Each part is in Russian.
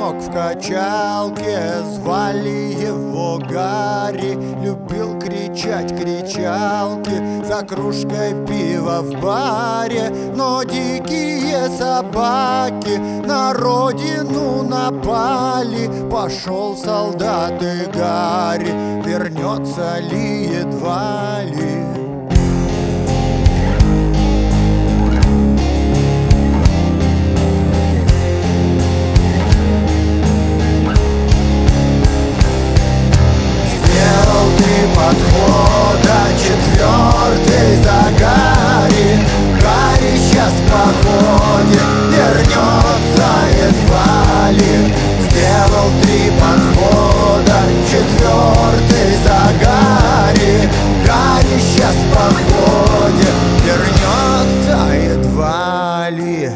паренек в качалке, звали его Гарри. Любил кричать кричалки за кружкой пива в баре. Но дикие собаки на родину напали. Пошел солдат и Гарри, вернется ли едва ли. Подхода, четвертый за Гарри. Гарри сейчас в походе вернется едва ли. Сделал 3 подхода, четвертый за Гарри. Гарри сейчас в походе вернется едва ли.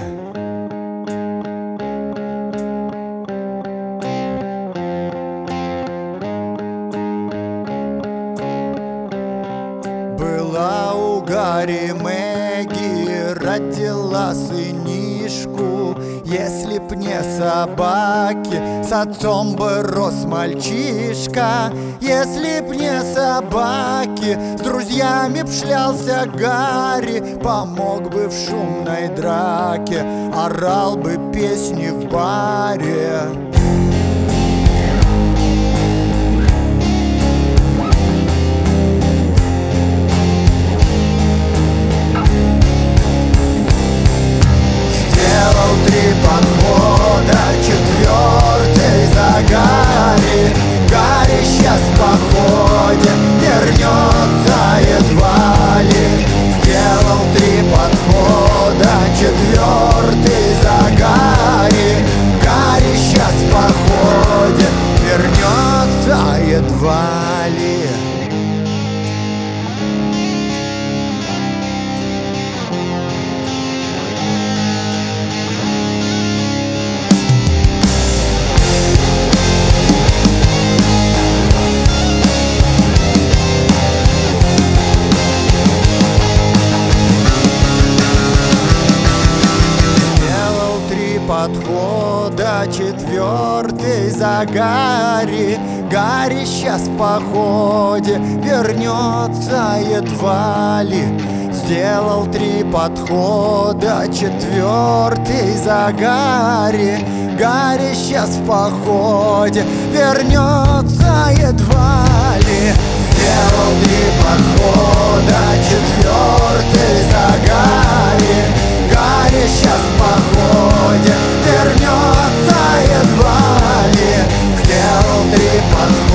Была у Гарри Мэгги, родила сынишку. Если б не собаки, с отцом бы рос мальчишка. Если б не собаки, с друзьями б шлялся Гарри. Помог бы в шумной драке, орал бы песни в баре. Подхода, четвертый за Гарри. Гарри сейчас в походе вернется едва ли. Сделал 3 подхода, четвертый за Гарри. Гарри сейчас в походе вернется едва ли. Подхода, четвертый за Гарри. Гарри сейчас в походе вернется едва ли. Сделал 3 подхода, четвертый за Гарри. Гарри сейчас в походе вернется едва ли. Сделал 3 подхода, четвертый за Гарри. Гарри сейчас в походе вернется едва ли. Сделал 3 подхода.